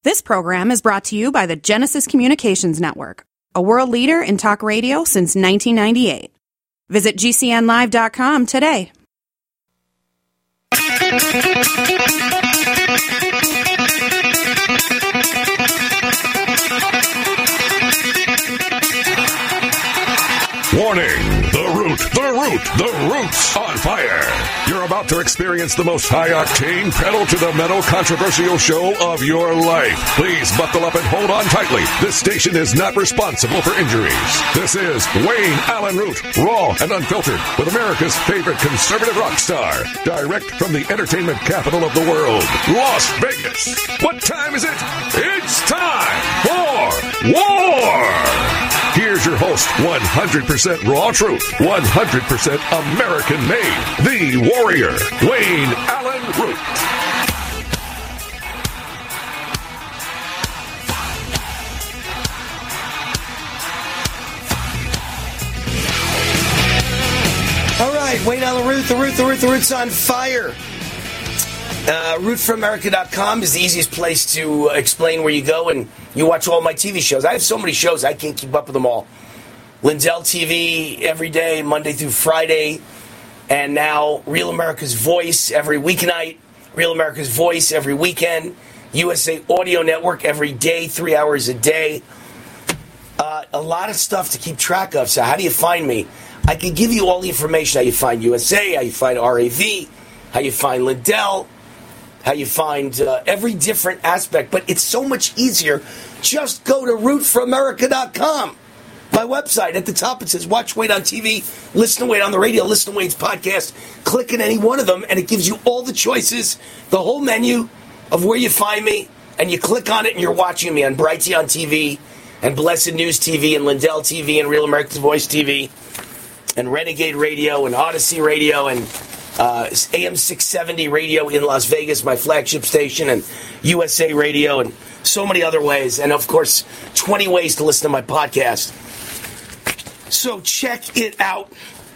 This program is brought to you by the Genesis Communications Network, a world leader in talk radio since 1998. Visit GCNlive.com today. Warning! The root's on fire! You're about to experience the most high-octane, pedal-to-the-metal controversial show of your life. Please buckle up and hold on tightly. This station is not responsible for injuries. This is Wayne Allen Root, raw and unfiltered, with America's favorite conservative rock star. Direct from the entertainment capital of the world, Las Vegas. What time is it? It's time for war! Here's your host, 100% raw truth, 100% American-made, the warrior, Wayne Allen Root. All right, Wayne Allen Root, the root's on fire. RootForAmerica.com is the easiest place to explain where you go and you watch all my TV shows. I have so many shows, I can't keep up with them all. Lindell TV every day, Monday through Friday. And now Real America's Voice every weeknight. Real America's Voice every weekend. USA Audio Network every day, 3 hours a day. A lot of stuff to keep track of. So how do you find me? I can give you all the information. How you find USA, how you find RAV, how you find Lindell, how you find every different aspect. But it's so much easier. Just go to RootForAmerica.com. My website. At the top it says Watch Wade on TV, Listen to Wade on the radio, Listen to Wade's podcast. Click on any one of them and it gives you all the choices, the whole menu of where you find me, and you click on it and you're watching me on Brighty on TV and Blessed News TV and Lindell TV and Real America's Voice TV and Renegade Radio and Odyssey Radio and AM 670 Radio in Las Vegas, my flagship station, and USA Radio and so many other ways. And, of course, 20 ways to listen to my podcast. So check it out.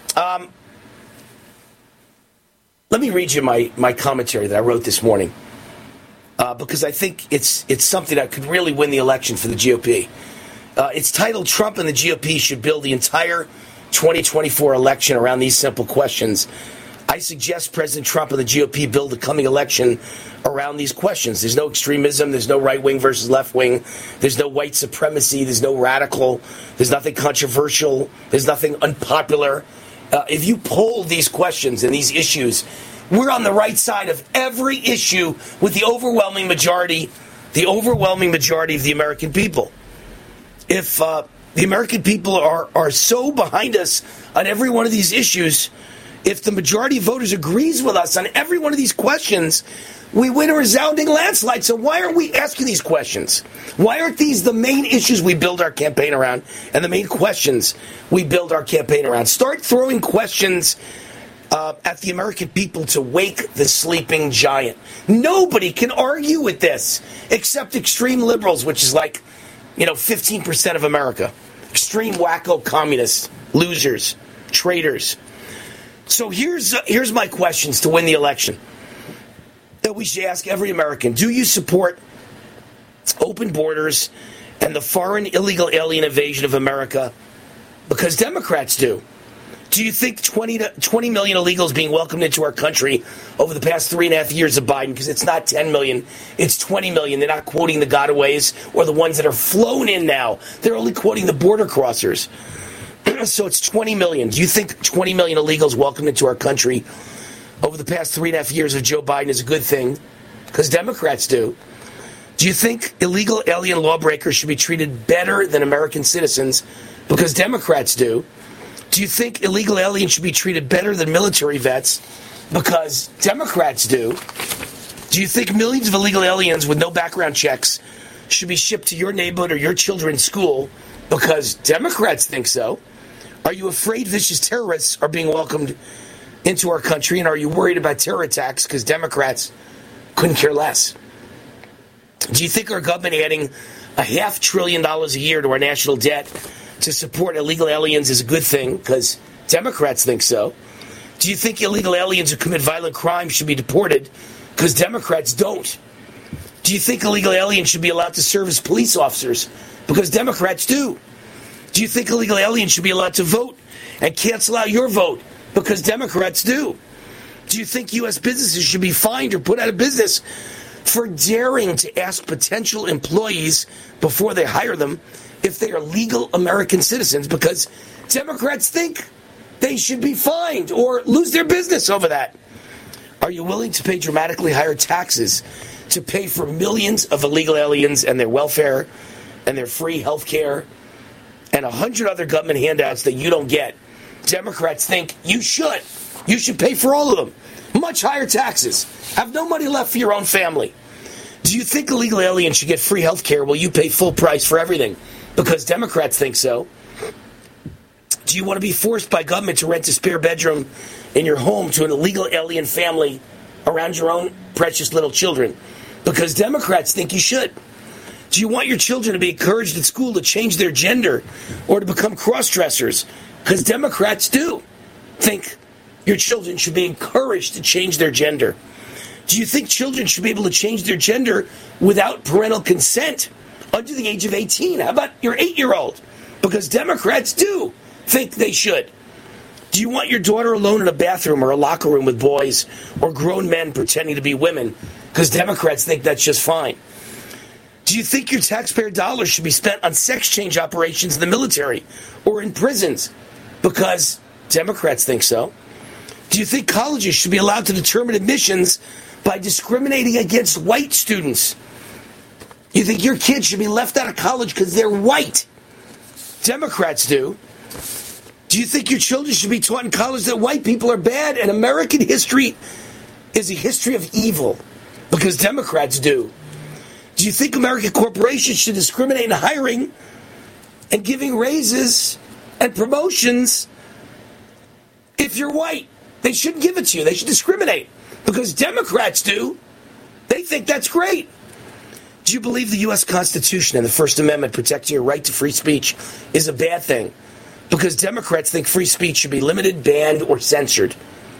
Let me read you my commentary that I wrote this morning because I think it's something that could really win the election for the GOP. It's titled, Trump and the GOP should build the entire 2024 election around these simple questions. I suggest President Trump and the GOP build the coming election around these questions. There's no extremism. There's no right wing versus left wing. There's no white supremacy. There's no radical. There's nothing controversial. There's nothing unpopular. If you poll these questions and these issues, we're on the right side of every issue with the overwhelming majority of the American people. If the American people are so behind us on every one of these issues, if the majority of voters agrees with us on every one of these questions, we win a resounding landslide. So why aren't we asking these questions? Why aren't these the main issues we build our campaign around and the main questions we build our campaign around? Start throwing questions at the American people to wake the sleeping giant. Nobody can argue with this except extreme liberals, which is like, 15% of America. Extreme wacko communists, losers, traitors. So here's my questions to win the election that we should ask every American. Do you support open borders and the foreign illegal alien invasion of America? Because Democrats do. Do you think 20 million illegals being welcomed into our country over the past 3.5 years of Biden, because it's not 10 million, it's 20 million. They're not quoting the gotaways or the ones that are flown in now. They're only quoting the border crossers. So it's 20 million. Do you think 20 million illegals welcomed into our country over the past 3.5 years of Joe Biden is a good thing? Because Democrats do. Do you think illegal alien lawbreakers should be treated better than American citizens? Because Democrats do. Do you think illegal aliens should be treated better than military vets? Because Democrats do. Do you think millions of illegal aliens with no background checks should be shipped to your neighborhood or your children's school? Because Democrats think so. Are you afraid vicious terrorists are being welcomed into our country? And are you worried about terror attacks? Because Democrats couldn't care less. Do you think our government adding $500 billion a year to our national debt to support illegal aliens is a good thing? Because Democrats think so. Do you think illegal aliens who commit violent crimes should be deported? Because Democrats don't. Do you think illegal aliens should be allowed to serve as police officers? Because Democrats do. Do you think illegal aliens should be allowed to vote and cancel out your vote? Because Democrats do. Do you think U.S. businesses should be fined or put out of business for daring to ask potential employees before they hire them if they are legal American citizens? Because Democrats think they should be fined or lose their business over that. Are you willing to pay dramatically higher taxes to pay for millions of illegal aliens and their welfare and their free health care and 100 other government handouts that you don't get? Democrats think you should. You should pay for all of them. Much higher taxes. Have no money left for your own family. Do you think illegal aliens should get free health care while you pay full price for everything? Because Democrats think so. Do you want to be forced by government to rent a spare bedroom in your home to an illegal alien family around your own precious little children? Because Democrats think you should. Do you want your children to be encouraged at school to change their gender or to become cross-dressers? Because Democrats do think your children should be encouraged to change their gender. Do you think children should be able to change their gender without parental consent under the age of 18? How about your 8-year-old? Because Democrats do think they should. Do you want your daughter alone in a bathroom or a locker room with boys or grown men pretending to be women? Because Democrats think that's just fine. Do you think your taxpayer dollars should be spent on sex change operations in the military or in prisons? Because Democrats think so. Do you think colleges should be allowed to determine admissions by discriminating against white students? You think your kids should be left out of college because they're white? Democrats do. Do you think your children should be taught in college that white people are bad and American history is a history of evil? Because Democrats do. Do you think American corporations should discriminate in hiring and giving raises and promotions if you're white? They shouldn't give it to you. They should discriminate. Because Democrats do. They think that's great. Do you believe the U.S. Constitution and the First Amendment protecting your right to free speech is a bad thing? Because Democrats think free speech should be limited, banned, or censored.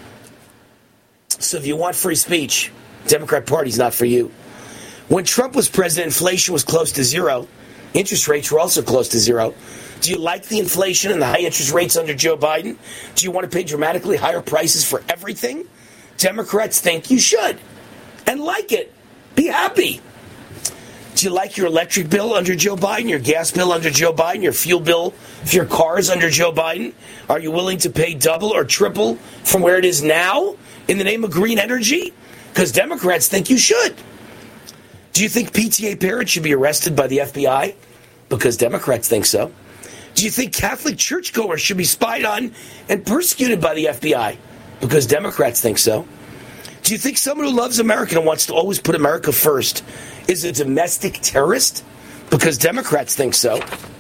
So if you want free speech, Democrat Party's not for you. When Trump was president, inflation was close to zero. Interest rates were also close to zero. Do you like the inflation and the high interest rates under Joe Biden? Do you want to pay dramatically higher prices for everything? Democrats think you should. And like it. Be happy. Do you like your electric bill under Joe Biden, your gas bill under Joe Biden, your fuel bill for your cars under Joe Biden? Are you willing to pay double or triple from where it is now in the name of green energy? Because Democrats think you should. Do you think PTA parents should be arrested by the FBI? Because Democrats think so. Do you think Catholic churchgoers should be spied on and persecuted by the FBI? Because Democrats think so. Do you think someone who loves America and wants to always put America first is a domestic terrorist? Because Democrats think so.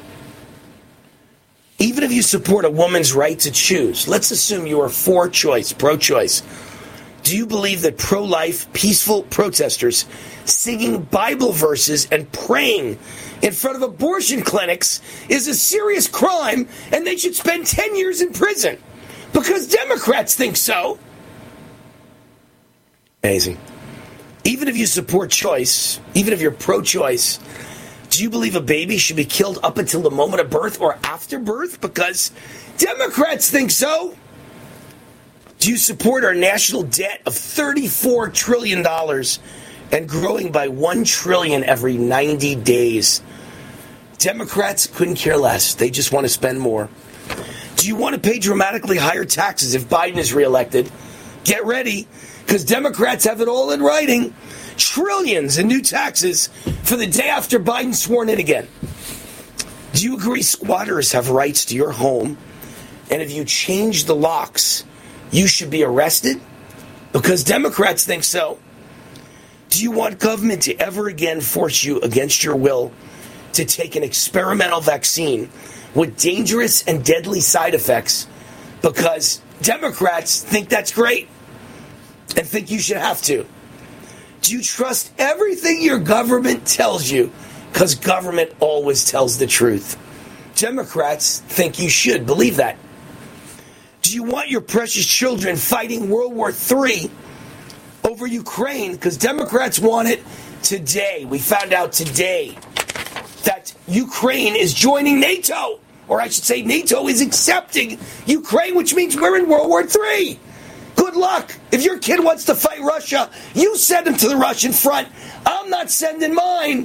Even if you support a woman's right to choose, let's assume you are for choice, pro-choice. Do you believe that pro-life, peaceful protesters singing Bible verses and praying in front of abortion clinics is a serious crime and they should spend 10 years in prison? Because Democrats think so. Amazing. Even if you support choice, even if you're pro-choice, do you believe a baby should be killed up until the moment of birth or after birth? Because Democrats think so. Do you support our national debt of $34 trillion and growing by $1 trillion every 90 days? Democrats couldn't care less. They just want to spend more. Do you want to pay dramatically higher taxes if Biden is reelected? Get ready, because Democrats have it all in writing. Trillions in new taxes for the day after Biden's sworn in again. Do you agree squatters have rights to your home? And if you change the locks, you should be arrested? Because Democrats think so. Do you want government to ever again force you against your will to take an experimental vaccine with dangerous and deadly side effects? Because Democrats think that's great and think you should have to. Do you trust everything your government tells you? Because government always tells the truth. Democrats think you should believe that. Do you want your precious children fighting World War III over Ukraine? Because Democrats want it today, we found out today that Ukraine is joining NATO. Or I should say NATO is accepting Ukraine, which means we're in World War III. Good luck. If your kid wants to fight Russia, you send him to the Russian front. I'm not sending mine.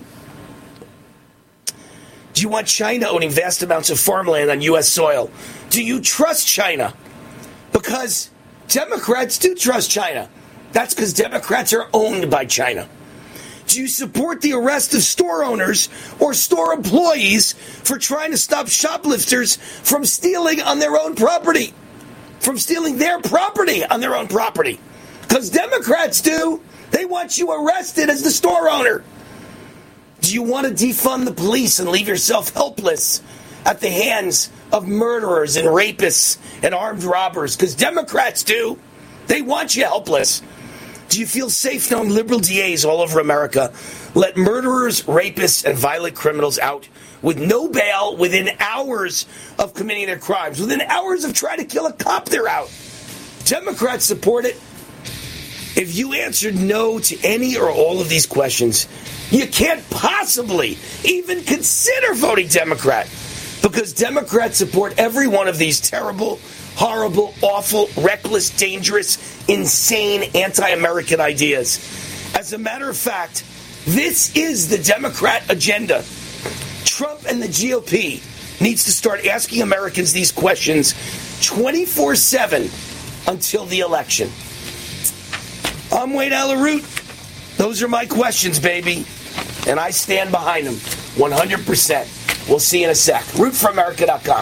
Do you want China owning vast amounts of farmland on U.S. soil? Do you trust China? Because Democrats do trust China. That's because Democrats are owned by China. Do you support the arrest of store owners or store employees for trying to stop shoplifters from stealing on their own property? From stealing their property on their own property? Because Democrats do. They want you arrested as the store owner. Do you want to defund the police and leave yourself helpless at the hands of murderers and rapists and armed robbers? Because Democrats do. They want you helpless. Do you feel safe knowing liberal DAs all over America let murderers, rapists, and violent criminals out with no bail within hours of committing their crimes? Within hours of trying to kill a cop, they're out. Democrats support it. If you answered no to any or all of these questions, you can't possibly even consider voting Democrat, because Democrats support every one of these terrible, horrible, awful, reckless, dangerous, insane, anti-American ideas. As a matter of fact, this is the Democrat agenda. Trump and the GOP needs to start asking Americans these questions 24/7 until the election. I'm Wayne Allyn Root. Those are my questions, baby. And I stand behind them 100%. We'll see you in a sec. RootForAmerica.com.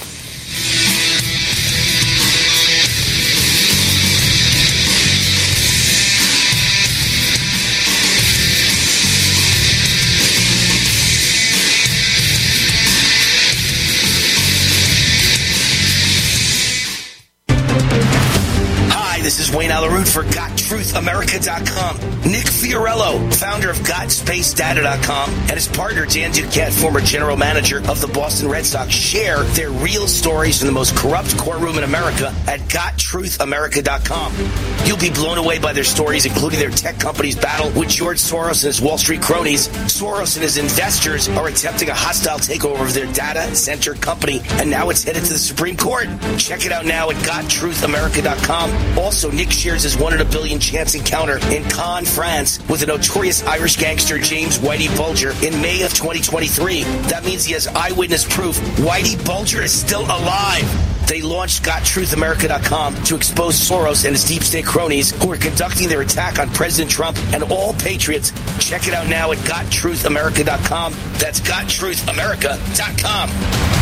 This is Wayne Allyn Root for GotTruthAmerica.com. Nick Fiorello, founder of GotSpaceData.com, and his partner Dan Duquette, former general manager of the Boston Red Sox, share their real stories from the most corrupt courtroom in America at GotTruthAmerica.com. You'll be blown away by their stories, including their tech company's battle with George Soros and his Wall Street cronies. Soros and his investors are attempting a hostile takeover of their data center company, and now it's headed to the Supreme Court. Check it out now at GotTruthAmerica.com. Also, Nick shares his 1 in a billion chance encounter in Cannes, France, with the notorious Irish gangster James Whitey Bulger in May of 2023. That means he has eyewitness proof Whitey Bulger is still alive. They launched GotTruthAmerica.com to expose Soros and his deep state cronies who are conducting their attack on President Trump and all patriots. Check it out now at GotTruthAmerica.com. That's GotTruthAmerica.com.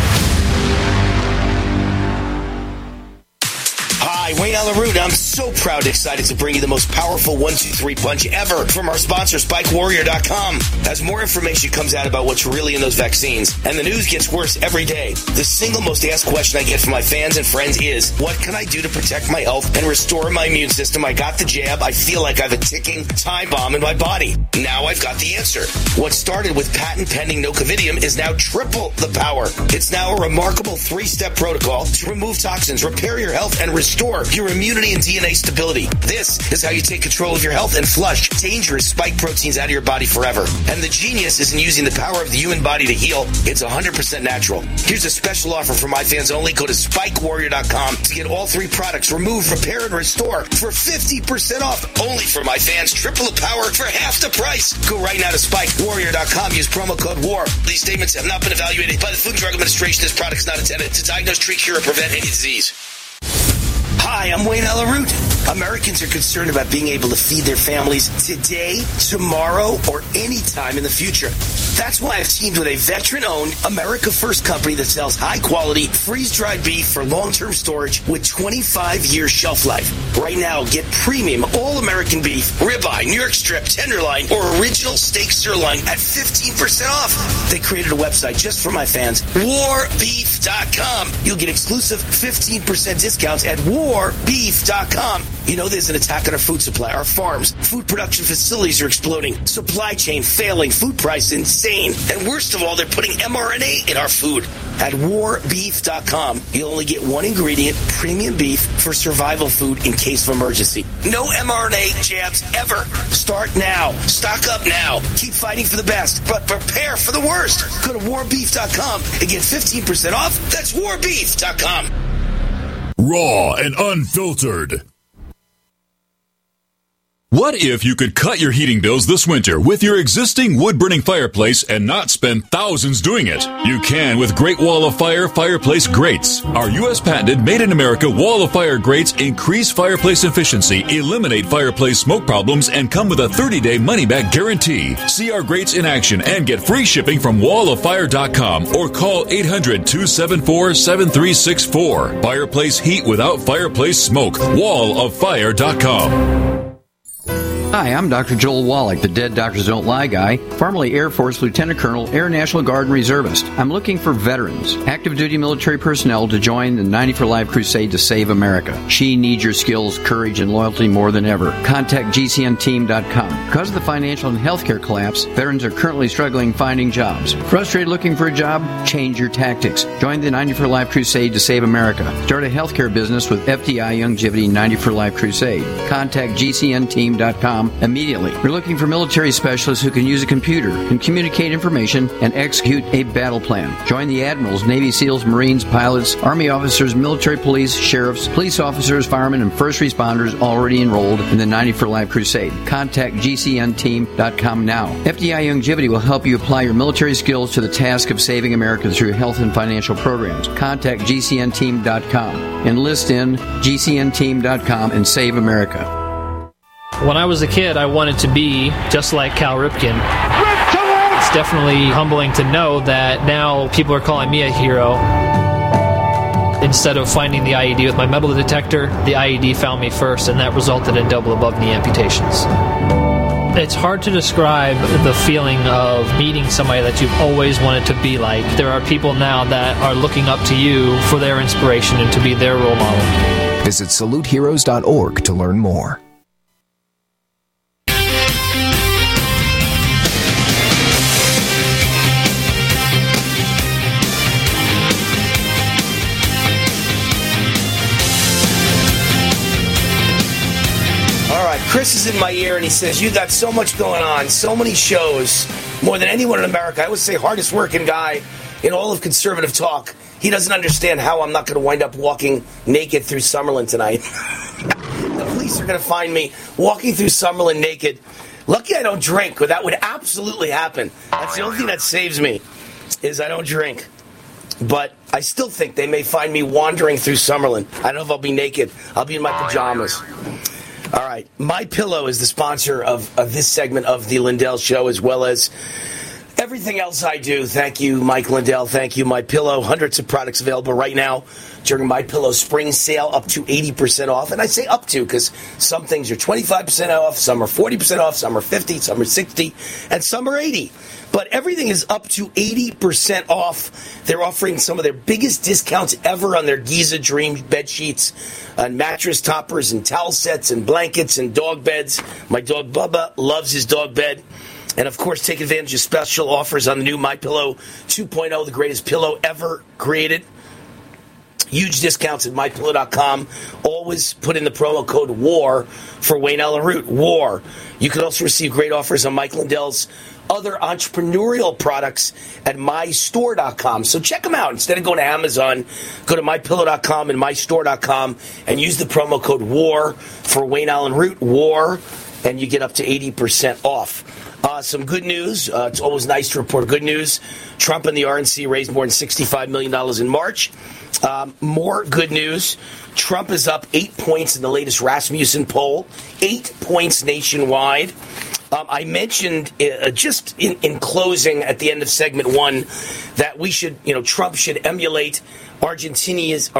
Hi, Wayne Allyn Root. I'm so proud and excited to bring you the most powerful 1-2-3 punch ever from our sponsor, SpikeWarrior.com. As more information comes out about what's really in those vaccines, and the news gets worse every day, the single most asked question I get from my fans and friends is, what can I do to protect my health and restore my immune system? I got the jab. I feel like I have a ticking time bomb in my body. Now I've got the answer. What started with patent-pending Nocovidium is now triple the power. It's now a remarkable 3-step protocol to remove toxins, repair your health, and restore your immunity and DNA stability. This is how you take control of your health and flush dangerous spike proteins out of your body forever. And the genius isn't using the power of the human body to heal. It's 100% natural. Here's a special offer for my fans only. Go to SpikeWarrior.com to get all 3 products, remove, repair, and restore for 50% off. Only for my fans. Triple the power for half the price. Go right now to SpikeWarrior.com. Use promo code WAR. These statements have not been evaluated by the Food and Drug Administration. This product is not intended to diagnose, treat, cure, or prevent any disease. Hi, I'm Wayne Allyn Root. Americans are concerned about being able to feed their families today, tomorrow, or any time in the future. That's why I've teamed with a veteran-owned, America-first company that sells high-quality, freeze-dried beef for long-term storage with 25-year shelf life. Right now, get premium all-American beef, ribeye, New York strip, tenderloin, or original steak sirloin at 15% off. They created a website just for my fans, warbeef.com. You'll get exclusive 15% discounts at warbeef.com. You know there's an attack on our food supply, our farms. Food production facilities are exploding. Supply chain failing. Food prices insane. insane. And worst of all, they're putting mRNA in our food. At warbeef.com, you'll only get one ingredient, premium beef, for survival food in case of emergency. No mRNA jabs ever. Start now. Stock up now. Keep fighting for the best, but prepare for the worst. Go to warbeef.com and get 15% off. That's warbeef.com. Raw and unfiltered. What if you could cut your heating bills this winter with your existing wood-burning fireplace and not spend thousands doing it? You can with Great Wall of Fire fireplace grates. Our U.S. patented made-in-America Wall of Fire grates increase fireplace efficiency, eliminate fireplace smoke problems, and come with a 30-day money-back guarantee. See our grates in action and get free shipping from walloffire.com or call 800-274-7364. Fireplace heat without fireplace smoke. walloffire.com. Hi, I'm Dr. Joel Wallach, the Dead Doctors Don't Lie guy, formerly Air Force Lieutenant Colonel, Air National Guard and Reservist. I'm looking for veterans, active duty military personnel to join the 90 for Life crusade to save America. She needs your skills, courage, and loyalty more than ever. Contact GCNteam.com. Because of the financial and healthcare collapse, veterans are currently struggling finding jobs. Frustrated looking for a job? Change your tactics. Join the 90 for Life crusade to save America. Start a healthcare business with FDI Longevity 90 for Life crusade. Contact GCNteam.com immediately. We're looking for military specialists who can use a computer, can communicate information, and execute a battle plan. Join the admirals, Navy SEALs, Marines, pilots, Army officers, military police, sheriffs, police officers, firemen, and first responders already enrolled in the 90 for Life crusade. Contact GCNteam.com now. FDI Longevity will help you apply your military skills to the task of saving America through health and financial programs. Contact GCNteam.com. Enlist in GCNteam.com and save America. When I was a kid, I wanted to be just like Cal Ripken. It's definitely humbling to know that now people are calling me a hero. Instead of finding the IED with my metal detector, the IED found me first, and that resulted in double above-knee amputations. It's hard to describe the feeling of meeting somebody that you've always wanted to be like. There are people now that are looking up to you for their inspiration and to be their role model. Visit SaluteHeroes.org to learn more. Chris is in my ear and he says, you got so much going on, so many shows, more than anyone in America. I would say hardest working guy in all of conservative talk. He doesn't understand how I'm not going to wind up walking naked through Summerlin tonight. The police are going to find me walking through Summerlin naked. Lucky I don't drink, or that would absolutely happen. That's the only thing that saves me, is I don't drink. But I still think they may find me wandering through Summerlin. I don't know if I'll be naked. I'll be in my pajamas. All right. MyPillow is the sponsor of this segment of the Lindell Show, as well as everything else I do. Thank you, Mike Lindell. Thank you, MyPillow. Hundreds of products available right now during MyPillow spring sale, up to 80% off. And I say up to because some things are 25% off, some are 40% off, some are 50%, some are 60%, and some are 80%. But everything is up to 80% off. They're offering some of their biggest discounts ever on their Giza Dream bed sheets, and mattress toppers, and towel sets, and blankets, and dog beds. My dog Bubba loves his dog bed. And, of course, take advantage of special offers on the new MyPillow 2.0, the greatest pillow ever created. Huge discounts at MyPillow.com. Always put in the promo code WAR for Wayne Allen Root. WAR. You can also receive great offers on Mike Lindell's other entrepreneurial products at MyStore.com. So check them out. Instead of going to Amazon, go to MyPillow.com and MyStore.com and use the promo code WAR for Wayne Allen Root. WAR. And you get up to 80% off. Some good news. It's always nice to report good news. Trump and the RNC raised more than $65 million in March. More good news. Trump is up 8 points in the latest Rasmussen poll. 8 points nationwide. I mentioned just in closing at the end of segment one that we should, Trump should emulate Argentina's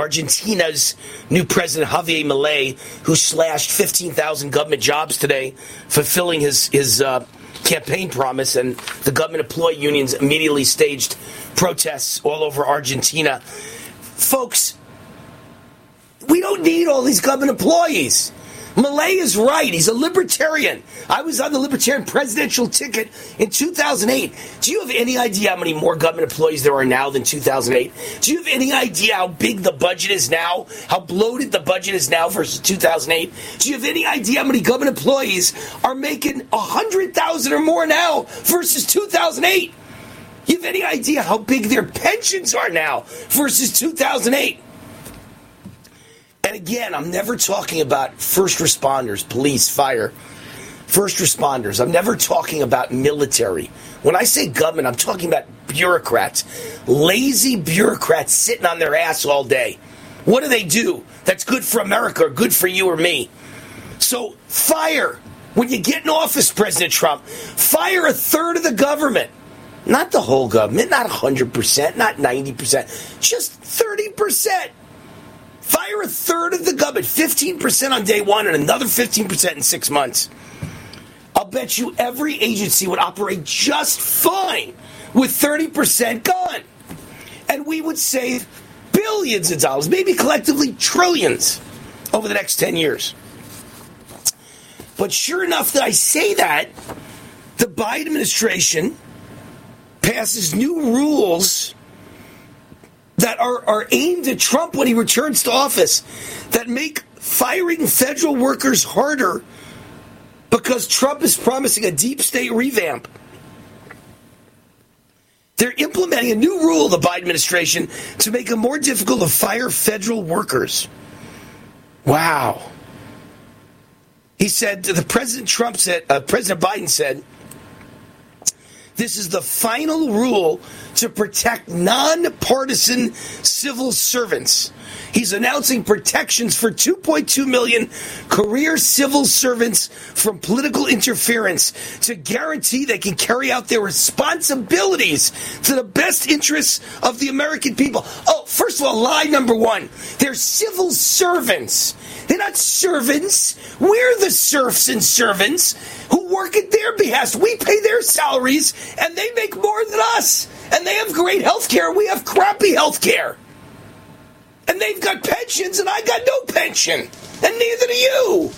new president, Javier Milei, who slashed 15,000 government jobs today, fulfilling his campaign promise, and the government employee unions immediately staged protests all over Argentina. Folks, we don't need all these government employees. Milley is right. He's a libertarian. I was on the libertarian presidential ticket in 2008. Do you have any idea how many more government employees there are now than 2008? Do you have any idea how big the budget is now? How bloated the budget is now versus 2008? Do you have any idea how many government employees are making $100,000 or more now versus 2008? You have any idea how big their pensions are now versus 2008? And again, I'm never talking about first responders, police, fire, first responders. I'm never talking about military. When I say government, I'm talking about bureaucrats, lazy bureaucrats sitting on their ass all day. What do? That's good for America or good for you or me. So fire. When you get in office, President Trump, fire a third of the government. Not the whole government, not 100%, not 90%, just 30%. Fire a third of the government, 15% on day one and another 15% in 6 months. I'll bet you every agency would operate just fine with 30% gone. And we would save billions of dollars, maybe collectively trillions over the next 10 years. But sure enough that I say that, the Biden administration passes new rules that are aimed at Trump when he returns to office, that make firing federal workers harder because Trump is promising a deep state revamp. They're implementing a new rule, the Biden administration, to make it more difficult to fire federal workers. Wow. He said, President Biden said, this is the final rule to protect nonpartisan civil servants. He's announcing protections for 2.2 million career civil servants from political interference to guarantee they can carry out their responsibilities to the best interests of the American people. Oh, first of all, lie number one. They're civil servants. They're not servants. We're the serfs and servants who work at their behest. We pay their salaries, and they make more than us. And they have great health care. We have crappy health care. And they've got pensions, and I got no pension. And neither do you.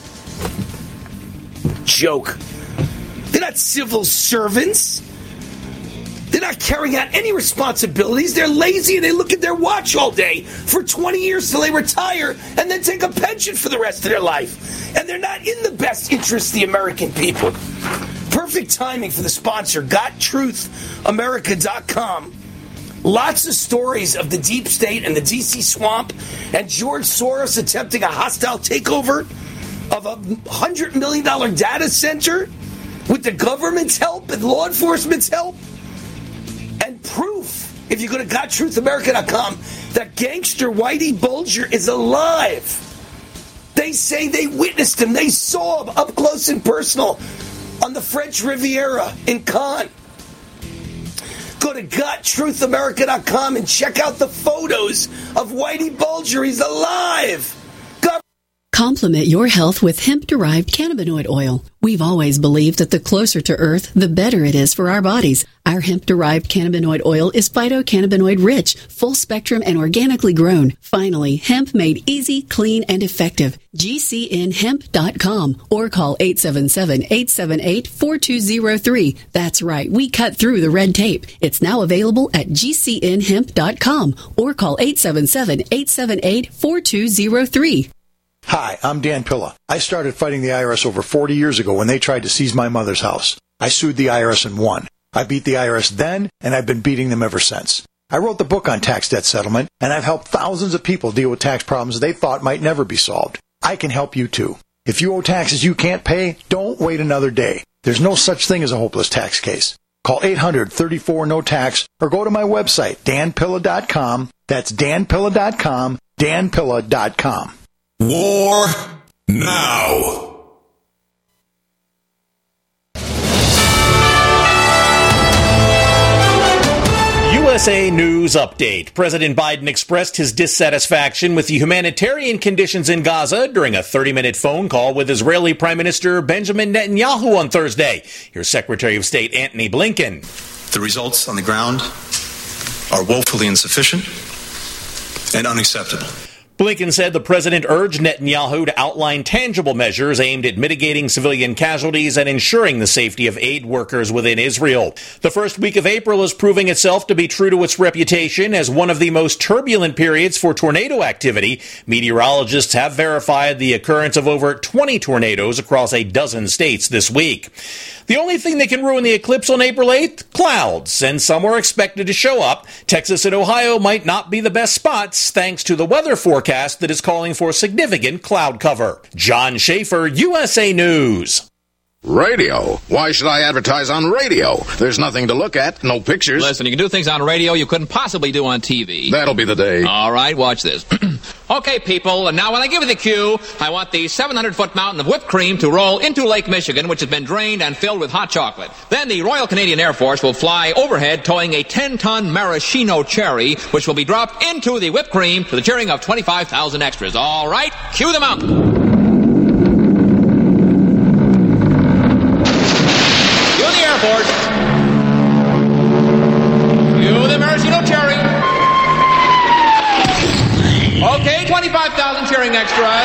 Joke. They're not civil servants. They're not carrying out any responsibilities. They're lazy, and they look at their watch all day for 20 years till they retire and then take a pension for the rest of their life. And they're not in the best interest of the American people. Perfect timing for the sponsor, GotTruthAmerica.com. Lots of stories of the deep state and the D.C. swamp and George Soros attempting a hostile takeover of a $100 million data center with the government's help and law enforcement's help. And proof, if you go to GotTruthAmerica.com, that gangster Whitey Bulger is alive. They say they witnessed him. They saw him up close and personal on the French Riviera in Cannes. Go to GotTruthAmerica.com and check out the photos of Whitey Bulger. He's alive. Complement your health with hemp-derived cannabinoid oil. We've always believed that the closer to Earth, the better it is for our bodies. Our hemp-derived cannabinoid oil is phytocannabinoid-rich, full-spectrum, and organically grown. Finally, hemp made easy, clean, and effective. GCNhemp.com or call 877-878-4203. That's right, we cut through the red tape. It's now available at GCNhemp.com or call 877-878-4203. Hi, I'm Dan Pilla. I started fighting the IRS over 40 years ago when they tried to seize my mother's house. I sued the IRS and won. I beat the IRS then, and I've been beating them ever since. I wrote the book on tax debt settlement, and I've helped thousands of people deal with tax problems they thought might never be solved. I can help you too. If you owe taxes you can't pay, don't wait another day. There's no such thing as a hopeless tax case. Call 800-34-NO-TAX or go to my website, danpilla.com. That's danpilla.com, danpilla.com. War now. USA News Update. President Biden expressed his dissatisfaction with the humanitarian conditions in Gaza during a 30-minute phone call with Israeli Prime Minister Benjamin Netanyahu on Thursday. Here's Secretary of State Antony Blinken. The results on the ground are woefully insufficient and unacceptable. Blinken said the president urged Netanyahu to outline tangible measures aimed at mitigating civilian casualties and ensuring the safety of aid workers within Israel. The first week of April is proving itself to be true to its reputation as one of the most turbulent periods for tornado activity. Meteorologists have verified the occurrence of over 20 tornadoes across a dozen states this week. The only thing that can ruin the eclipse on April 8th? Clouds, and some are expected to show up. Texas and Ohio might not be the best spots thanks to the weather forecast that is calling for significant cloud cover. John Schaefer, USA News. Radio? Why should I advertise on radio? There's nothing to look at, no pictures. Listen, you can do things on radio you couldn't possibly do on TV. That'll be the day. All right, watch this. Okay, people, and now when I give you the cue, I want the 700-foot mountain of whipped cream to roll into Lake Michigan, which has been drained and filled with hot chocolate. Then the Royal Canadian Air Force will fly overhead towing a 10-ton maraschino cherry, which will be dropped into the whipped cream to the cheering of 25,000 extras. All right, cue the mountain. Airport. You the maraschino cherry. Okay, 25,000 cheering extras.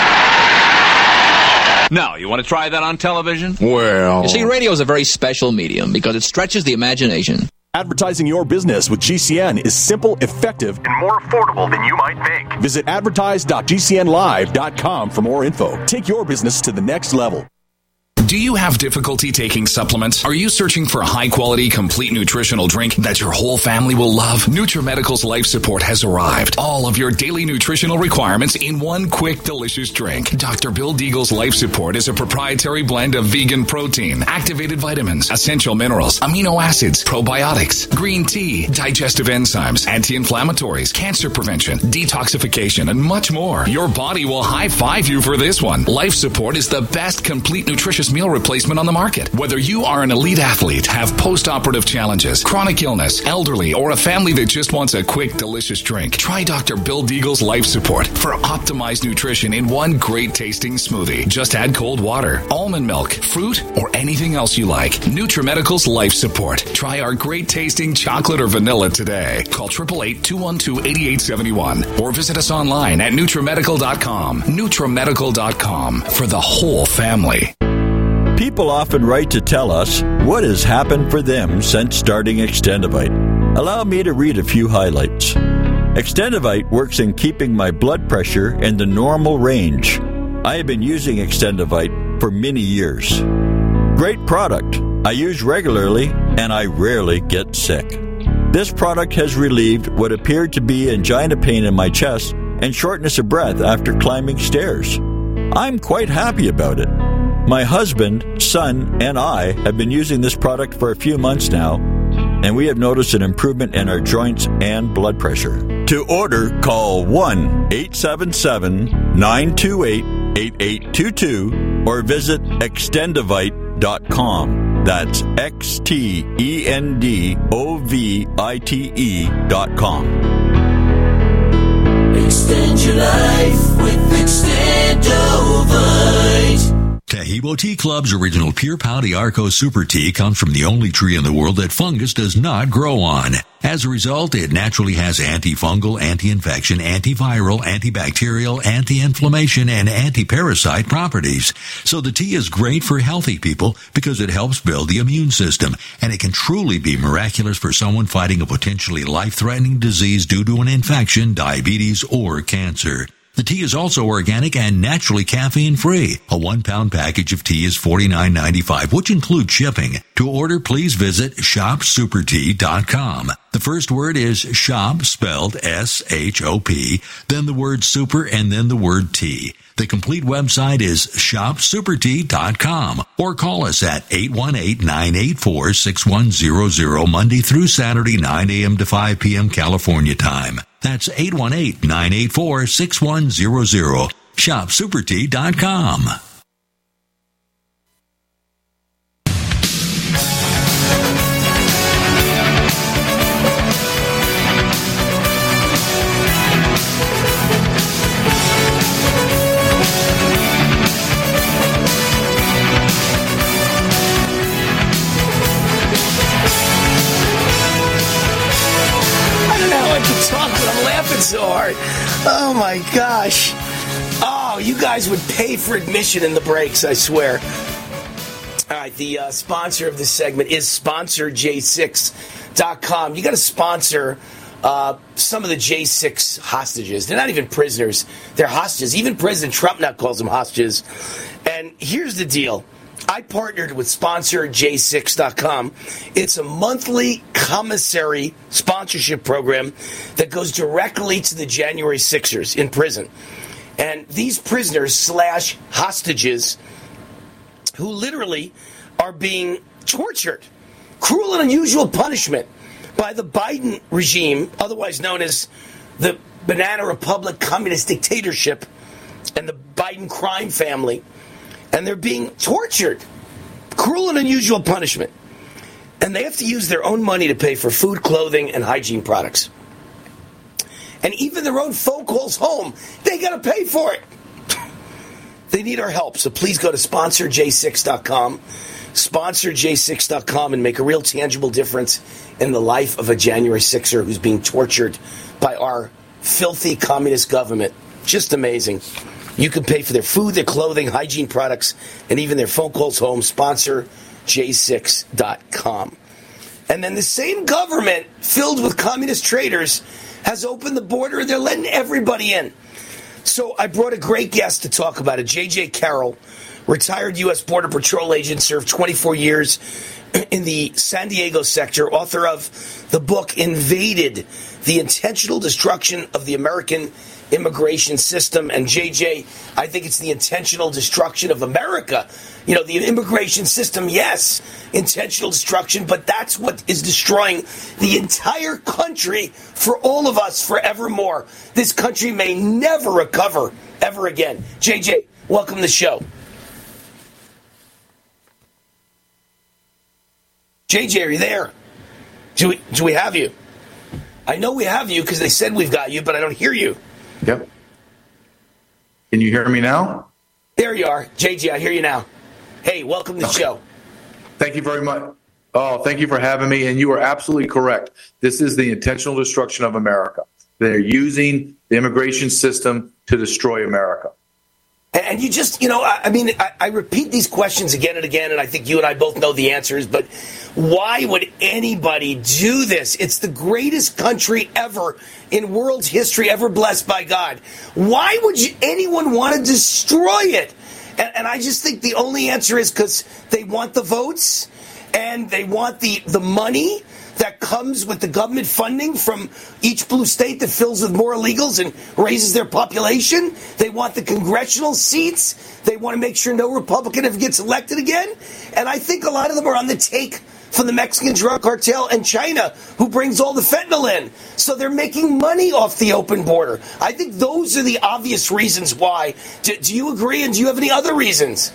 Now, you want to try that on television? Well... You see, radio is a very special medium because it stretches the imagination. Advertising your business with GCN is simple, effective, and more affordable than you might think. Visit advertise.gcnlive.com for more info. Take your business to the next level. Do you have difficulty taking supplements? Are you searching for a high-quality, complete nutritional drink that your whole family will love? NutriMedical's Life Support has arrived. All of your daily nutritional requirements in one quick, delicious drink. Dr. Bill Deagle's Life Support is a proprietary blend of vegan protein, activated vitamins, essential minerals, amino acids, probiotics, green tea, digestive enzymes, anti-inflammatories, cancer prevention, detoxification, and much more. Your body will high-five you for this one. Life Support is the best complete nutritious meal replacement on the market. Whether you are an elite athlete, have post-operative challenges, chronic illness, elderly, or a family that just wants a quick, delicious drink, try Dr. Bill Deagle's Life Support for optimized nutrition in one great-tasting smoothie. Just add cold water, almond milk, fruit, or anything else you like. NutriMedical's Life Support. Try our great-tasting chocolate or vanilla today. Call 888-212-8871 or visit us online at NutriMedical.com. NutriMedical.com for the whole family. People often write to tell us what has happened for them since starting Extendivite. Allow me to read a few highlights. Extendivite works in keeping my blood pressure in the normal range. I have been using Extendivite for many years. Great product. I use regularly and I rarely get sick. This product has relieved what appeared to be angina pain in my chest and shortness of breath after climbing stairs. I'm quite happy about it. My husband, son, and I have been using this product for a few months now, and we have noticed an improvement in our joints and blood pressure. To order, call 1-877-928-8822 or visit Extendivite.com. That's Extendovite.com. Extend your life with Extendovite. Tahibo Tea Club's original Pure Pau d'Arco Super Tea comes from the only tree in the world that fungus does not grow on. As a result, it naturally has antifungal, anti-infection, antiviral, antibacterial, anti-inflammation, and anti-parasite properties. So the tea is great for healthy people because it helps build the immune system, and it can truly be miraculous for someone fighting a potentially life-threatening disease due to an infection, diabetes, or cancer. The tea is also organic and naturally caffeine-free. A 1-pound package of tea is $49.95, which includes shipping. To order, please visit shopsupertea.com. The first word is shop, spelled S-H-O-P, then the word super, and then the word tea. The complete website is shopsupertea.com or call us at 818-984-6100 Monday through Saturday, 9 a.m. to 5 p.m. California time. That's 818-984-6100. Shopsupertea.com. can talk, but I'm laughing so hard. Oh, my gosh. Oh, you guys would pay for admission in the breaks, I swear. All right, the sponsor of this segment is SponsorJ6.com. You got to sponsor some of the J6 hostages. They're not even prisoners. They're hostages. Even President Trump now calls them hostages. And here's the deal. I partnered with SponsorJ6.com. It's a monthly commissary sponsorship program that goes directly to the January 6ers in prison. And these prisoners / hostages who literally are being tortured, cruel and unusual punishment by the Biden regime, otherwise known as the Banana Republic Communist Dictatorship and the Biden crime family. And they're being tortured, cruel and unusual punishment. And they have to use their own money to pay for food, clothing, and hygiene products. And even their own phone calls home, they got to pay for it. They need our help, so please go to SponsorJ6.com, SponsorJ6.com, and make a real tangible difference in the life of a January 6er who's being tortured by our filthy communist government. Just amazing. You can pay for their food, their clothing, hygiene products, and even their phone calls home, SponsorJ6.com. And then the same government, filled with communist traitors, has opened the border and they're letting everybody in. So I brought a great guest to talk about it. J.J. Carroll, retired U.S. Border Patrol agent, served 24 years in the San Diego sector, author of the book Invaded, The Intentional Destruction of the American Immigration System. And J.J., I think it's the intentional destruction of America. You know, the immigration system, yes, intentional destruction, but that's what is destroying the entire country for all of us forevermore. This country may never recover ever again. JJ, welcome to the show. JJ, are you there? Do we have you? I know we have you because they said we've got you, but I don't hear you. Yep. Can you hear me now? There you are. JJ, I hear you now. Hey, welcome to the show. Thank you very much. Oh, thank you for having me. And you are absolutely correct. This is the intentional destruction of America. They're using the immigration system to destroy America. And you just, you know, I repeat these questions again and again, and I think you and I both know the answers, but why would anybody do this? It's the greatest country ever in world's history, ever blessed by God. Why would anyone want to destroy it? And I just think the only answer is because they want the votes and they want the money that comes with the government funding from each blue state that fills with more illegals and raises their population. They want the congressional seats. They want to make sure no Republican ever gets elected again. And I think a lot of them are on the take from the Mexican drug cartel and China, who brings all the fentanyl in. So they're making money off the open border. I think those are the obvious reasons why. Do you agree, and do you have any other reasons?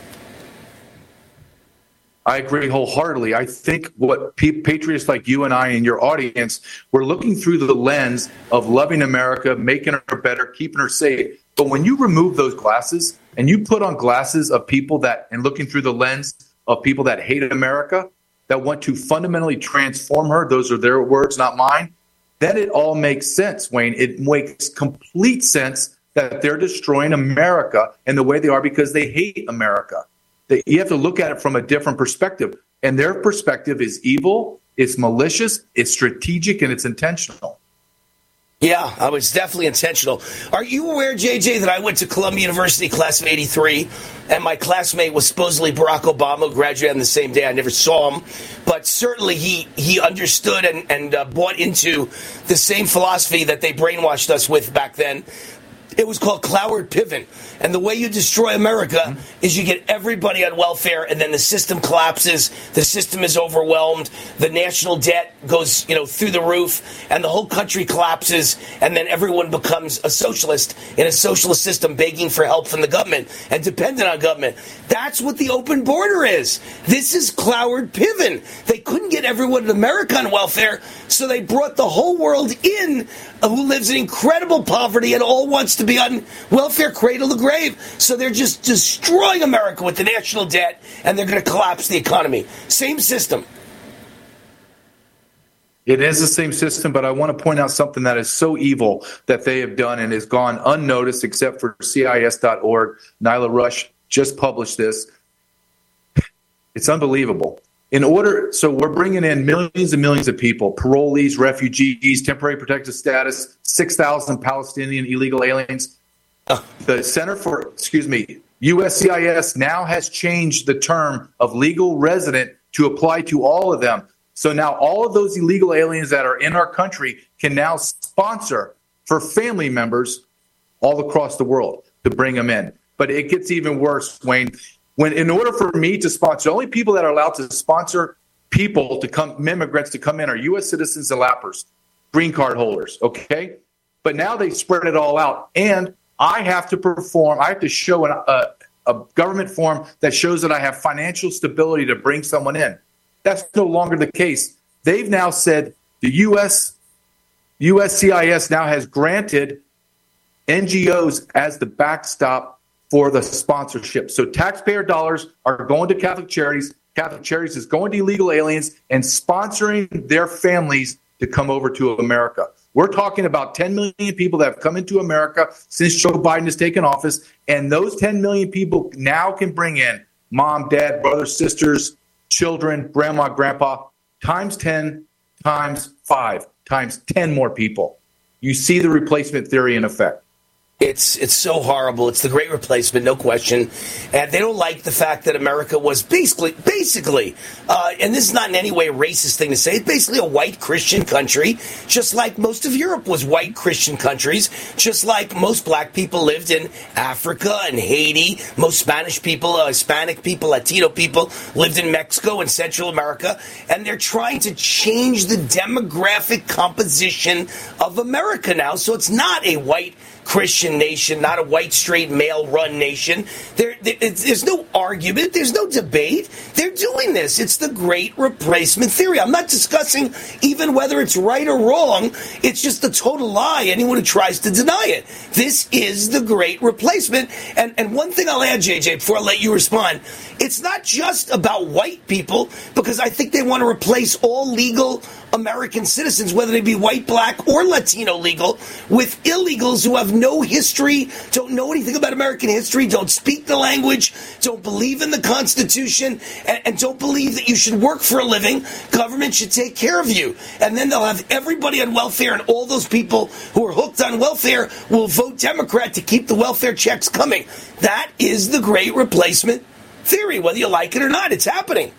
I agree wholeheartedly. I think what patriots like you and I and your audience, we're looking through the lens of loving America, making her better, keeping her safe. But when you remove those glasses and you put on glasses of people that, and looking through the lens of people that hate America, that want to fundamentally transform her, those are their words, not mine, then it all makes sense, Wayne. It makes complete sense that they're destroying America in the way they are because they hate America. You have to look at it from a different perspective. And their perspective is evil, it's malicious, it's strategic, and it's intentional. Yeah, I was definitely intentional. Are you aware, JJ, that I went to Columbia University, class of 83, and my classmate was supposedly Barack Obama, who graduated on the same day. I never saw him, but certainly he understood and bought into the same philosophy that they brainwashed us with back then. It was called Cloward Piven. And the way you destroy America is you get everybody on welfare, and then the system collapses. The system is overwhelmed. The national debt goes, through the roof, and the whole country collapses. And then everyone becomes a socialist in a socialist system, begging for help from the government and dependent on government. That's what the open border is. This is Cloward Piven. They couldn't get everyone in America on welfare, so they brought the whole world in who lives in incredible poverty and all wants to be on welfare, cradle to grave. So they're just destroying America with the national debt, and they're going to collapse the economy. Same system. It is the same system, but I want to point out something that is so evil that they have done and has gone unnoticed except for CIS.org. Nyla Rush just published this. It's unbelievable. So we're bringing in millions and millions of people, parolees, refugees, temporary protected status, 6,000 Palestinian illegal aliens. The USCIS now has changed the term of legal resident to apply to all of them. So now all of those illegal aliens that are in our country can now sponsor for family members all across the world to bring them in. But it gets even worse, Wayne. When in order for me to sponsor, the only people that are allowed to sponsor people to come, immigrants to come in, are U.S. citizens and lappers, green card holders, okay? But now they spread it all out. And I have to show a government form that shows that I have financial stability to bring someone in. That's no longer the case. They've now said the USCIS now has granted NGOs as the backstop for the sponsorship. So taxpayer dollars are going to Catholic Charities. Catholic Charities is going to illegal aliens and sponsoring their families to come over to America. We're talking about 10 million people that have come into America since Joe Biden has taken office, and those 10 million people now can bring in mom, dad, brothers, sisters, children, grandma, grandpa, times 10, times 5, times 10 more people. You see the replacement theory in effect. It's so horrible. It's the great replacement, no question. And they don't like the fact that America was basically, and this is not in any way a racist thing to say, it's basically a white Christian country, just like most of Europe was white Christian countries, just like most black people lived in Africa and Haiti, most Spanish people, Hispanic people, Latino people lived in Mexico and Central America, and they're trying to change the demographic composition of America now, so it's not a white Christian nation, not a white, straight, male-run nation. There's no argument. There's no debate. They're doing this. It's the great replacement theory. I'm not discussing even whether it's right or wrong. It's just a total lie, anyone who tries to deny it. This is the great replacement. And one thing I'll add, JJ, before I let you respond, it's not just about white people, because I think they want to replace all legal American citizens, whether they be white, black, or Latino legal, with illegals who have no history, don't know anything about American history, don't speak the language, don't believe in the Constitution, and don't believe that you should work for a living. Government should take care of you. And then they'll have everybody on welfare, and all those people who are hooked on welfare will vote Democrat to keep the welfare checks coming. That is the great replacement theory, whether you like it or not. It's happening.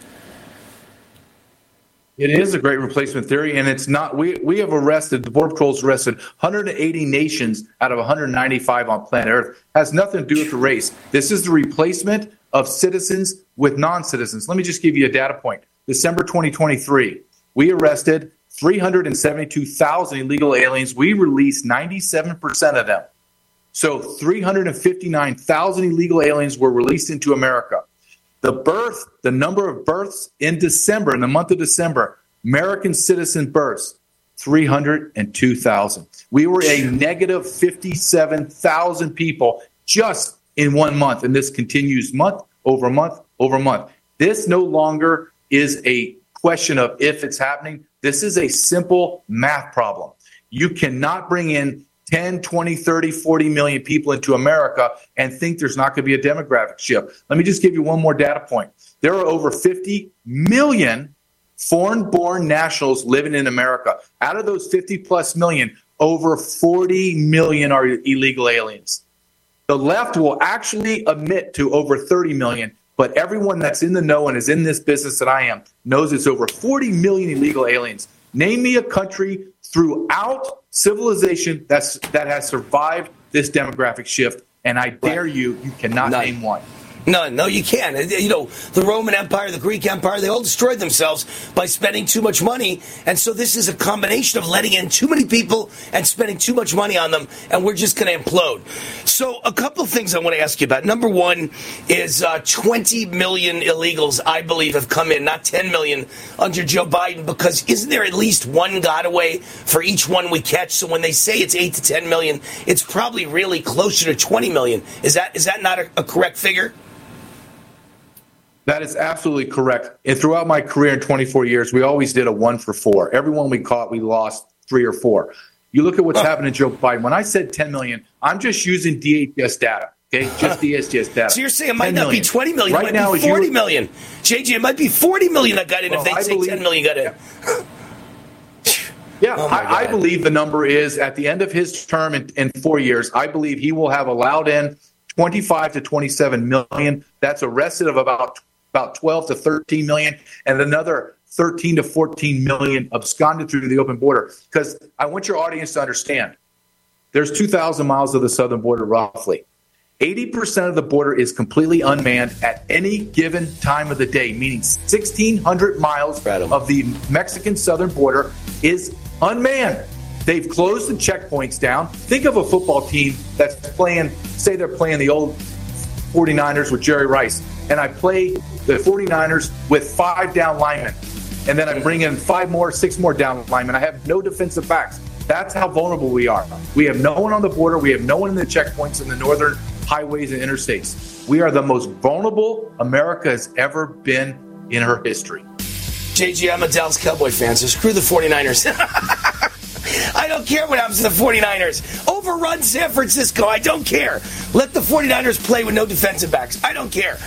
It is a great replacement theory, and it's not. We have arrested, the Border Patrol's arrested 180 nations out of 195 on planet Earth. Has nothing to do with the race. This is the replacement of citizens with non-citizens. Let me just give you a data point. December 2023, we arrested 372,000 illegal aliens. We released 97% of them. So 359,000 illegal aliens were released into America. The number of births in December, in the month of December, American citizen births, 302,000. We were a negative 57,000 people just in 1 month, and this continues month over month over month. This no longer is a question of if it's happening. This is a simple math problem. You cannot bring in 10, 20, 30, 40 million people into America and think there's not going to be a demographic shift. Let me just give you one more data point. There are over 50 million foreign-born nationals living in America. Out of those 50-plus million, over 40 million are illegal aliens. The left will actually admit to over 30 million, but everyone that's in the know and is in this business that I am knows it's over 40 million illegal aliens. Name me a country throughout civilization that has survived this demographic shift, and I dare you cannot name one. None. No, you can't. You know, the Roman Empire, the Greek Empire, they all destroyed themselves by spending too much money. And so this is a combination of letting in too many people and spending too much money on them, and we're just going to implode. So a couple of things I want to ask you about. Number one is 20 million illegals, I believe, have come in, not 10 million under Joe Biden, because isn't there at least one gotaway for each one we catch? So when they say it's 8 to 10 million, it's probably really closer to 20 million. Is that not a correct figure? That is absolutely correct. And throughout my career in 24 years, we always did a 1 for 4. Everyone we caught, we lost 3 or 4. You look at what's happened to Joe Biden. When I said 10 million, I'm just using DHS data. Okay, just DHS data. So you're saying it might not be 20 million, right, it might be 40 million. JJ, it might be 40 million that got in if they say 10 million got in. Yeah, I believe the number is at the end of his term in 4 years, I believe he will have allowed in 25 to 27 million. That's arrested of about 12 to 13 million, and another 13 to 14 million absconded through the open border. Because I want your audience to understand, there's 2,000 miles of the southern border roughly. 80% of the border is completely unmanned at any given time of the day, meaning 1,600 miles of the Mexican southern border is unmanned. They've closed the checkpoints down. Think of a football team that's playing, say they're playing the old 49ers with Jerry Rice, and I play the 49ers with 5 down linemen, and then I bring in 6 more down linemen. I have no defensive backs. That's how vulnerable we are. We have no one on the border. We have no one in the checkpoints in the northern highways and interstates. We are the most vulnerable America has ever been in her history. JG, I'm a Dallas Cowboy fan, so screw the 49ers. I don't care what happens to the 49ers. Overrun San Francisco. I don't care. Let the 49ers play with no defensive backs. I don't care.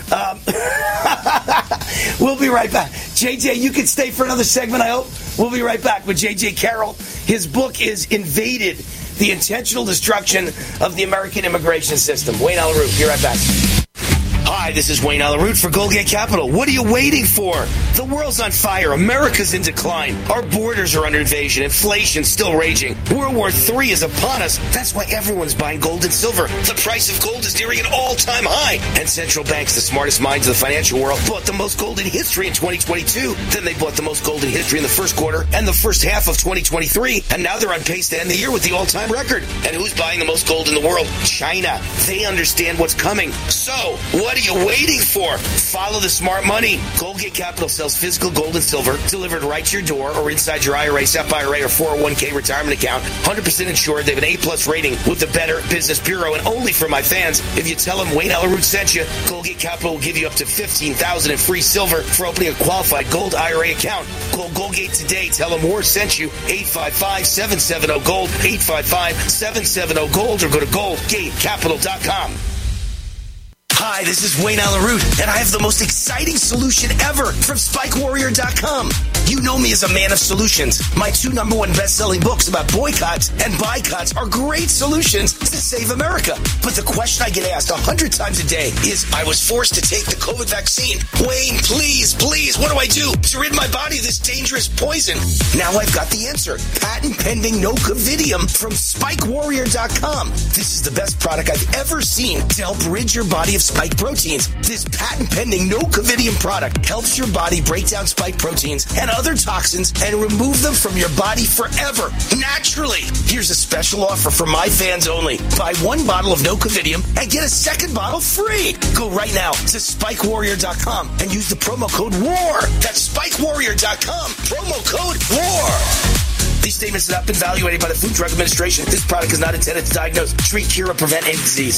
We'll be right back. JJ, you can stay for another segment, I hope. We'll be right back with JJ Carroll. His book is Invaded, The Intentional Destruction of the American Immigration System. Wayne Allyn Root, be right back. Hi, this is Wayne Allyn Root for Goldgate Capital. What are you waiting for? The world's on fire. America's in decline. Our borders are under invasion. Inflation's still raging. World War III is upon us. That's why everyone's buying gold and silver. The price of gold is nearing an all-time high. And central banks, the smartest minds of the financial world, bought the most gold in history in 2022. Then they bought the most gold in history in the first quarter and the first half of 2023. And now they're on pace to end the year with the all-time record. And who's buying the most gold in the world? China. They understand what's coming. So, what are you waiting for? Follow the smart money. Goldgate Capital sells physical gold and silver delivered right to your door or inside your IRA, SEP IRA, or 401k retirement account. 100% insured. They have an A+ rating with the Better Business Bureau. And only for my fans, if you tell them Wayne Allyn Root sent you, Goldgate Capital will give you up to $15,000 in free silver for opening a qualified gold IRA account. Call Goldgate today. Tell them Moore sent you. 855-770-GOLD. 855-770-GOLD, or go to goldgatecapital.com. Hi, this is Wayne Allyn Root, and I have the most exciting solution ever from SpikeWarrior.com. You know me as a man of solutions. My 2 #1 best-selling books about boycotts and boycotts are great solutions to save America. But the question I get asked 100 times a day is, I was forced to take the COVID vaccine. Wayne, please, what do I do to rid my body of this dangerous poison? Now I've got the answer. Patent-pending Nocovidium from SpikeWarrior.com. This is the best product I've ever seen to help rid your body of spike proteins. This patent-pending Nocovidium product helps your body break down spike proteins and other toxins and remove them from your body forever, naturally. Here's a special offer for my fans only. Buy 1 bottle of Nocovidium and get a 2nd bottle free. Go right now to SpikeWarrior.com and use the promo code WAR. That's SpikeWarrior.com, promo code WAR. These statements have not been evaluated by the Food and Drug Administration. This product is not intended to diagnose, treat, cure, or prevent any disease.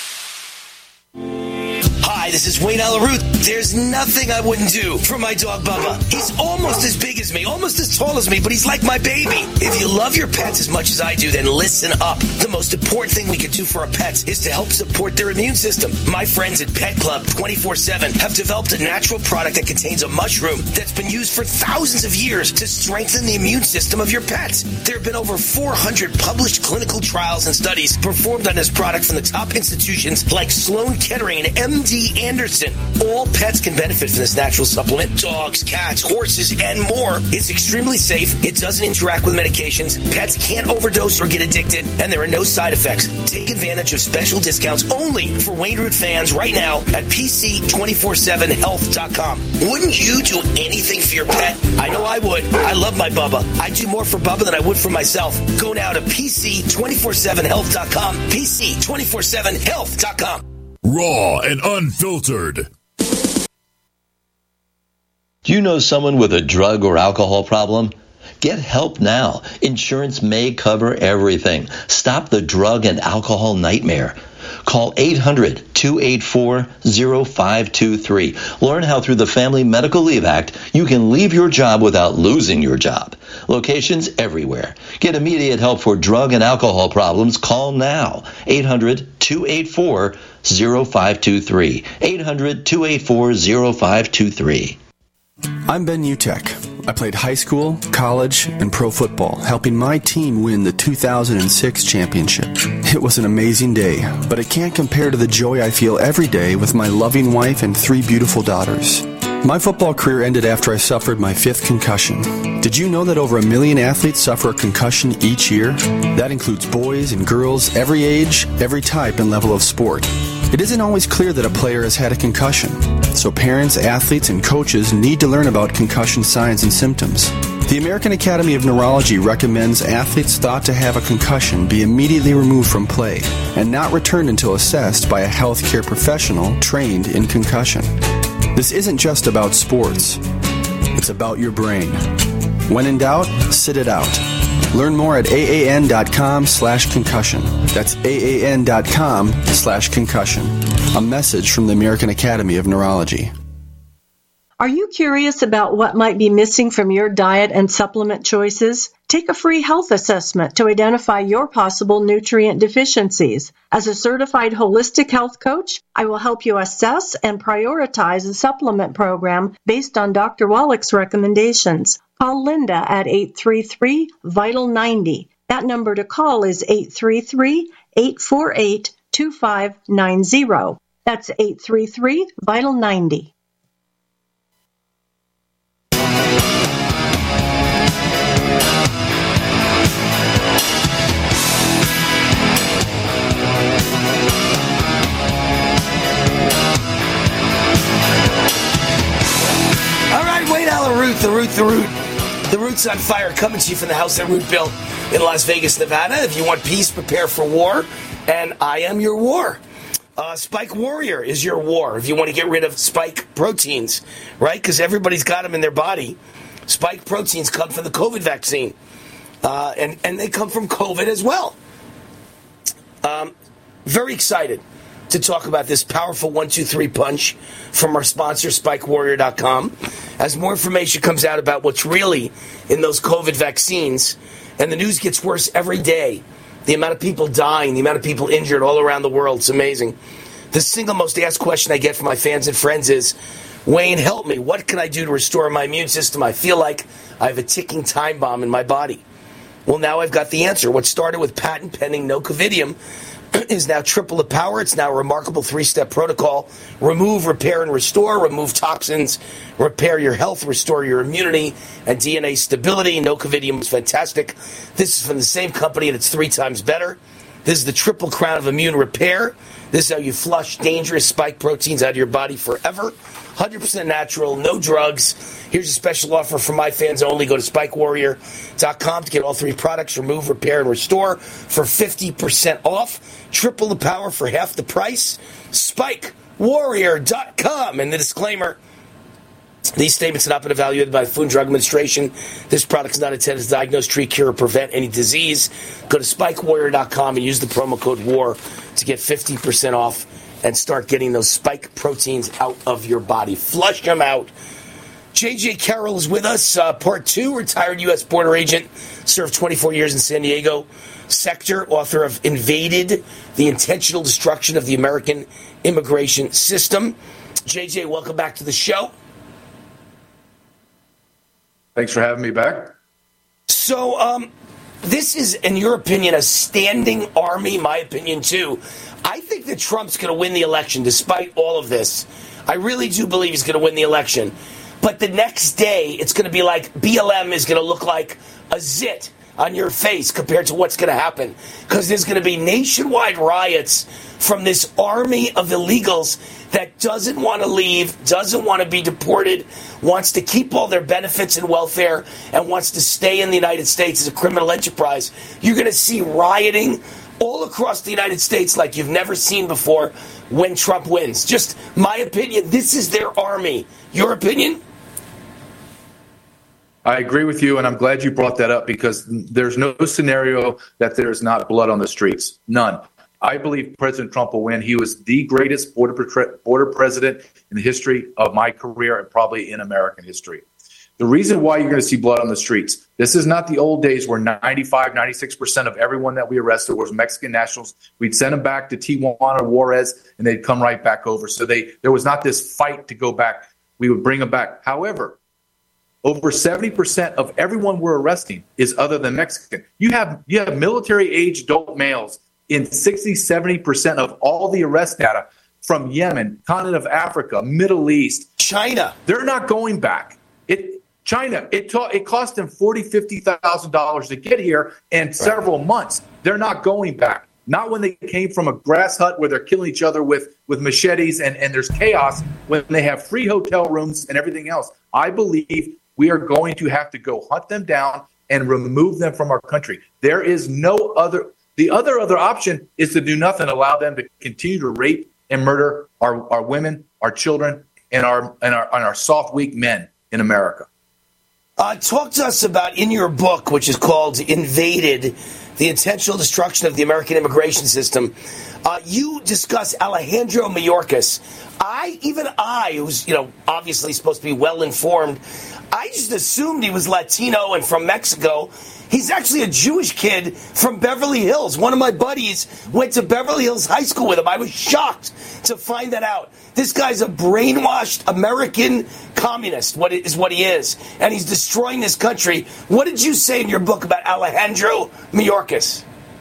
Hi, this is Wayne Allyn Root. There's nothing I wouldn't do for my dog Bubba. He's almost as big as me, almost as tall as me, but he's like my baby. If you love your pets as much as I do, then listen up. The most important thing we can do for our pets is to help support their immune system. My friends at Pet Club 24/7 have developed a natural product that contains a mushroom that's been used for thousands of years to strengthen the immune system of your pets. There have been over 400 published clinical trials and studies performed on this product from the top institutions like Sloan Kettering and MD Anderson. All pets can benefit from this natural supplement. Dogs, cats, horses, and more. It's extremely safe. It doesn't interact with medications. Pets can't overdose or get addicted, and there are no side effects. Take advantage of special discounts only for Wayne Root fans right now at PC247health.com. Wouldn't you do anything for your pet? I know I would. I love my Bubba. I do more for Bubba than I would for myself. Go now to PC247health.com. PC247health.com. Raw and unfiltered. Do you know someone with a drug or alcohol problem? Get help now. Insurance may cover everything. Stop the drug and alcohol nightmare. Call 800-2 800-284-0523. Learn how through the Family Medical Leave Act, you can leave your job without losing your job. Locations everywhere. Get immediate help for drug and alcohol problems. Call now. 800-284-0523. 800-284-0523. I'm Ben Utek. I played high school, college, and pro football, helping my team win the 2006 championship. It was an amazing day, but it can't compare to the joy I feel every day with my loving wife and 3 beautiful daughters. My football career ended after I suffered my 5th concussion. Did you know that over 1 million athletes suffer a concussion each year? That includes boys and girls, every age, every type and level of sport. It isn't always clear that a player has had a concussion, so parents, athletes, and coaches need to learn about concussion signs and symptoms. The American Academy of Neurology recommends athletes thought to have a concussion be immediately removed from play and not returned until assessed by a healthcare professional trained in concussion. This isn't just about sports. It's about your brain. When in doubt, sit it out. Learn more at AAN.com/concussion. That's AAN.com/concussion. A message from the American Academy of Neurology. Are you curious about what might be missing from your diet and supplement choices? Take a free health assessment to identify your possible nutrient deficiencies. As a certified holistic health coach, I will help you assess and prioritize a supplement program based on Dr. Wallach's recommendations. Call Linda at 833-VITAL-90. That number to call is 833-848-2590. That's 833-VITAL-90. The Root's on fire, coming to you from the house at Rootville in Las Vegas, Nevada. If you want peace, prepare for war, and I am your war. Spike Warrior is your war if you want to get rid of spike proteins, right? Because everybody's got them in their body. Spike proteins come from the COVID vaccine, and they come from COVID as well. Very excited to talk about this powerful 1-2-3 punch from our sponsor, SpikeWarrior.com. As more information comes out about what's really in those COVID vaccines, and the news gets worse every day, the amount of people dying, the amount of people injured all around the world, it's amazing. The single most asked question I get from my fans and friends is, Wayne, help me. What can I do to restore my immune system? I feel like I have a ticking time bomb in my body. Well, now I've got the answer. What started with patent-pending Nocovidium is now triple the power. It's now a remarkable 3-step protocol. Remove, repair, and restore. Remove toxins, repair your health, restore your immunity and DNA stability. Nocovidium is fantastic. This is from the same company, and it's 3 times better. This is the triple crown of immune repair. This is how you flush dangerous spike proteins out of your body forever. 100% natural, no drugs. Here's a special offer for my fans only. Go to SpikeWarrior.com to get all 3 products, remove, repair, and restore for 50% off. Triple the power for half the price. SpikeWarrior.com. And the disclaimer, these statements have not been evaluated by the Food and Drug Administration. This product is not intended to diagnose, treat, cure, or prevent any disease. Go to SpikeWarrior.com and use the promo code WAR to get 50% off and start getting those spike proteins out of your body. Flush them out. J.J. Carroll is with us, part 2, retired U.S. border agent, served 24 years in San Diego sector, author of Invaded, The Intentional Destruction of the American Immigration System. J.J., welcome back to the show. Thanks for having me back. So, this is, in your opinion, a standing army, my opinion, too. I think that Trump's going to win the election, despite all of this. I really do believe he's going to win the election. But the next day, it's going to be like BLM is going to look like a zit on your face compared to what's going to happen. Because there's going to be nationwide riots from this army of illegals that doesn't want to leave, doesn't want to be deported, wants to keep all their benefits and welfare, and wants to stay in the United States as a criminal enterprise. You're going to see rioting all across the United States like you've never seen before when Trump wins. Just my opinion, this is their army. Your opinion? I agree with you, and I'm glad you brought that up because there's no scenario that there's not blood on the streets. None. I believe President Trump will win. He was the greatest border president in the history of my career and probably in American history. The reason why you're going to see blood on the streets, this is not the old days where 95, 96% of everyone that we arrested was Mexican nationals. We'd send them back to Tijuana or Juarez, and they'd come right back over. So there was not this fight to go back. We would bring them back. However, over 70% of everyone we're arresting is other than Mexican. You have military-age adult males in 60, 70% of all the arrest data from Yemen, continent of Africa, Middle East, China. They're not going back. China, it cost them $40,000, $50,000 to get here and several months. They're not going back. Not when they came from a grass hut where they're killing each other with machetes and there's chaos, when they have free hotel rooms and everything else. I believe we are going to have to go hunt them down and remove them from our country. There is no other. The other option is to do nothing, allow them to continue to rape and murder our women, our children, and our soft, weak men in America. Talk to us about, in your book, which is called Invaded, the intentional destruction of the American immigration system. You discuss Alejandro Mayorkas. I, who's obviously supposed to be well informed, I just assumed he was Latino and from Mexico. He's actually a Jewish kid from Beverly Hills. One of my buddies went to Beverly Hills High School with him. I was shocked to find that out. This guy's a brainwashed American communist, what he is. And he's destroying this country. What did you say in your book about Alejandro Mayorkas?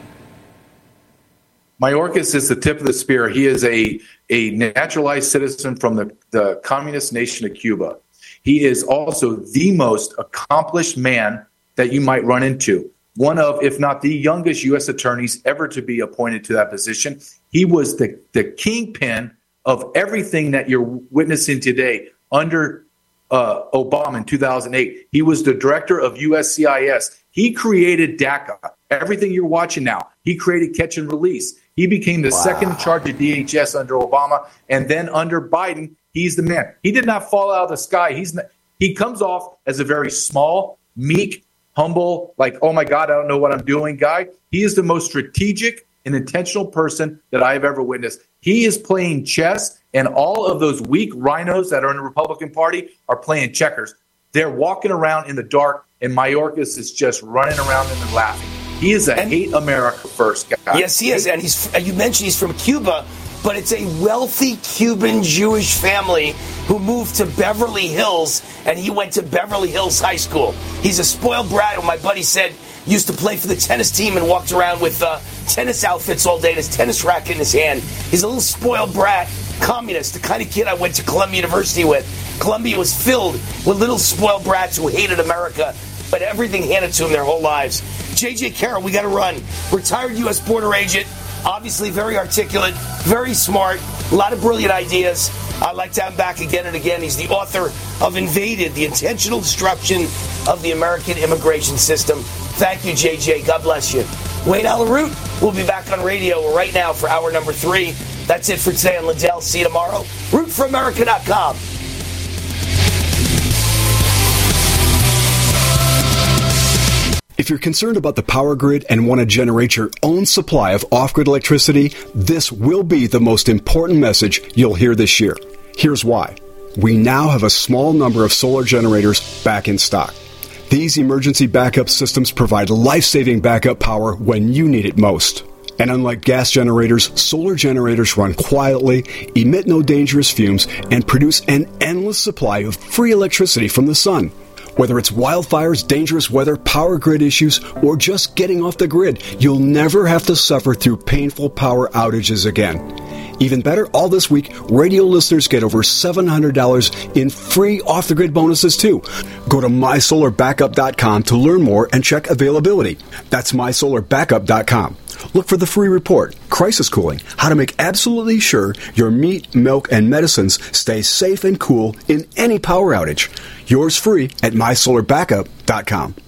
Mayorkas is the tip of the spear. He is a naturalized citizen from the communist nation of Cuba. He is also the most accomplished man that you might run into. One of, if not the youngest U.S. attorneys ever to be appointed to that position. He was the kingpin of everything that you're witnessing today under Obama in 2008. He was the director of USCIS. He created DACA, everything you're watching now. He created catch and release. He became the second in charge of DHS under Obama, and then under Biden, he's the man. He did not fall out of the sky. He comes off as a very small, meek, humble, like, oh my God, I don't know what I'm doing guy. He is the most strategic and intentional person that I've ever witnessed. He is playing chess, and all of those weak rhinos that are in the Republican Party are playing checkers. They're walking around in the dark, and Mayorkas is just running around and laughing. He is a hate America first guy. Yes, he is. And you mentioned he's from Cuba, but it's a wealthy Cuban Jewish family who moved to Beverly Hills, and he went to Beverly Hills High School. He's a spoiled brat, who my buddy said used to play for the tennis team and walked around with tennis outfits all day and his tennis racket in his hand. He's a little spoiled brat, communist, the kind of kid I went to Columbia University with. Columbia was filled with little spoiled brats who hated America, but everything handed to them their whole lives. J.J. Carroll, we got to run. Retired U.S. border agent, obviously very articulate, very smart, a lot of brilliant ideas. I'd like to have him back again and again. He's the author of Invaded, the intentional destruction of the American immigration system. Thank you, J.J. God bless you. Wayne Allyn Root will be back on radio right now for hour number 3. That's it for today on Liddell. See you tomorrow. RootForAmerica.com. If you're concerned about the power grid and want to generate your own supply of off-grid electricity, this will be the most important message you'll hear this year. Here's why. We now have a small number of solar generators back in stock. These emergency backup systems provide life-saving backup power when you need it most. And unlike gas generators, solar generators run quietly, emit no dangerous fumes, and produce an endless supply of free electricity from the sun. Whether it's wildfires, dangerous weather, power grid issues, or just getting off the grid, you'll never have to suffer through painful power outages again. Even better, all this week, radio listeners get over $700 in free off-the-grid bonuses, too. Go to MySolarBackup.com to learn more and check availability. That's MySolarBackup.com. Look for the free report, Crisis Cooling, how to make absolutely sure your meat, milk, and medicines stay safe and cool in any power outage. Yours free at MySolarBackup.com.